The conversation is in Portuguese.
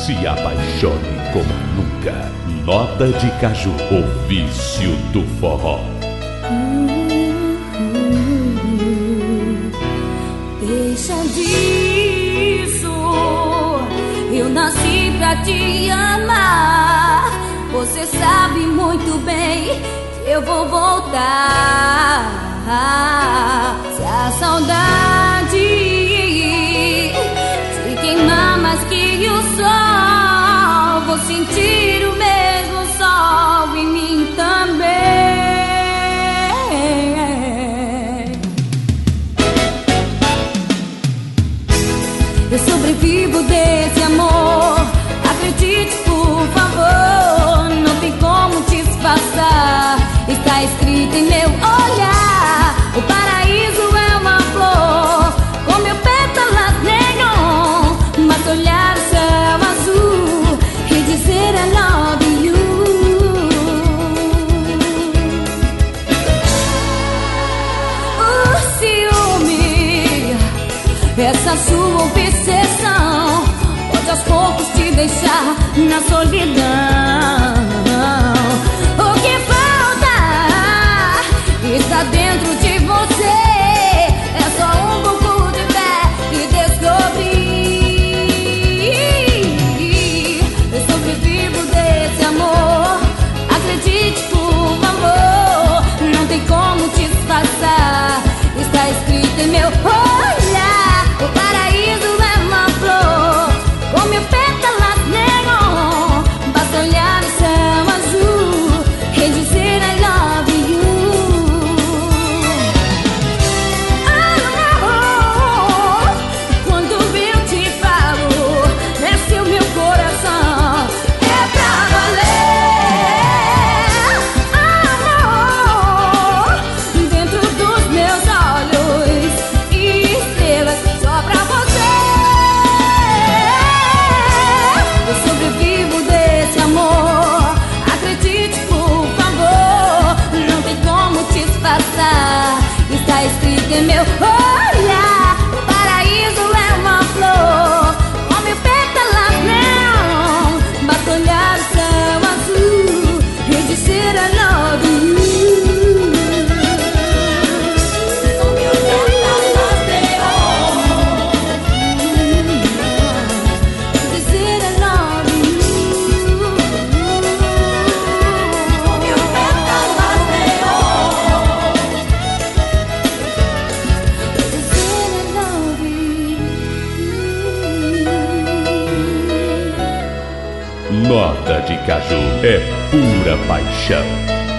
Se apaixone como nunca. Nota de Caju, o vício do forró. Deixa disso, eu nasci pra te amar. Você sabe muito bem que eu vou voltar. Se a saudade te queimar mais que o sol, vou sentir o mesmo sol em mim também. Eu sobrevivo desse amor, acredite por favor, não tem como te disfarçar, está escrito em meu olhar. O paraíso é uma flor, com mil pétalas neon, mas olhar o céu azul e dizer I love you. O ciúme, essa sua obsessão, pode aos poucos te deixar na solidão. O que falta está dentro de você, é só um pouco de fé e descobrir. Eu sobrevivo desse amor, acredite por favor, não tem como te disfarçar, está escrito em meu olhar. O paraíso é uma flor, com mil pétalas neon, basta olhar o céu azul e dizer I love you. Amor, quando eu te falo, desce o meu coração, é pra valer. Amor, dentro dos meus olhos e estrelas só pra você. Eu sobrevivo desse amor, acredite por favor, não tem como te disfarçar, está escrito em meu olhar. O paraíso é uma flor, com mil pétalas neon, basta olhar o céu azul e dizer I love you. Com mil pétalas neon, dizer I love you. Com mil pétalas neon, dizer I love you. Nota de Caju é pura paixão.